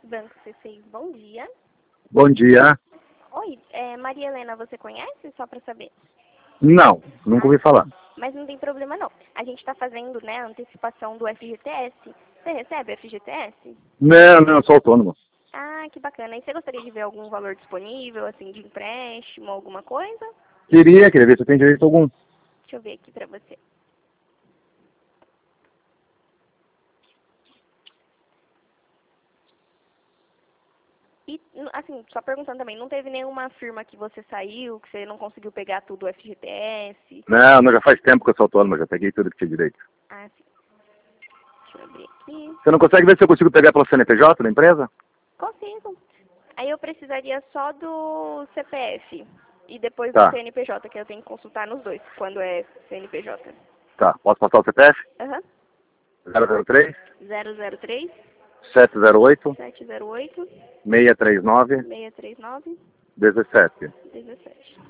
Banco C6, bom dia. Bom dia. Oi, Maria Helena, você conhece? Só para saber. Não, nunca ouvi falar. Mas não tem problema não. A gente está fazendo, né, a antecipação do FGTS. Você recebe FGTS? Não, eu sou autônomo. Ah, que bacana. E você gostaria de ver algum valor disponível, assim, de empréstimo, alguma coisa? Queria ver se eu tenho direito algum. Deixa eu ver aqui para você. E, assim, só perguntando também, não teve nenhuma firma que você saiu, que você não conseguiu pegar tudo o FGTS? Não, já faz tempo que eu sou autônomo, já peguei tudo que tinha direito. Ah, sim. Deixa eu ver aqui. Você não consegue ver se eu consigo pegar pelo CNPJ da empresa? Consigo. Aí eu precisaria só do CPF e depois do Tá, CNPJ, que eu tenho que consultar nos dois, quando é CNPJ. tá. Posso passar o CPF? Aham. 003 003 708 708 639 639 17. 17.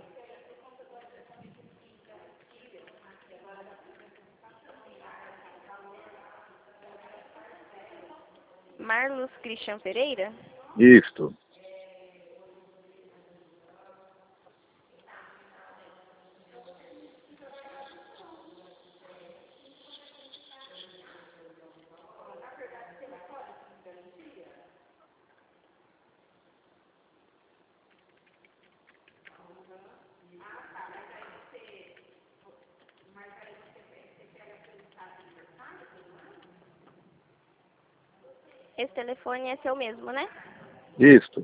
Marlos Christian Pereira? Isto. Esse telefone é seu mesmo, né? Isto.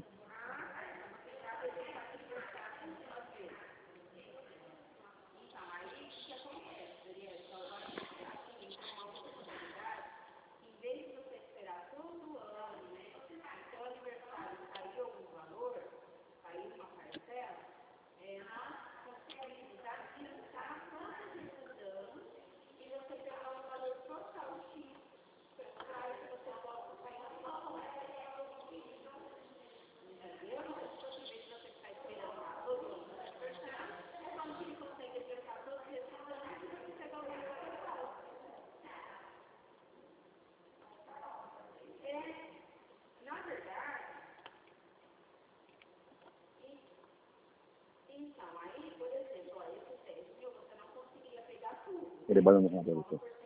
Ele vai no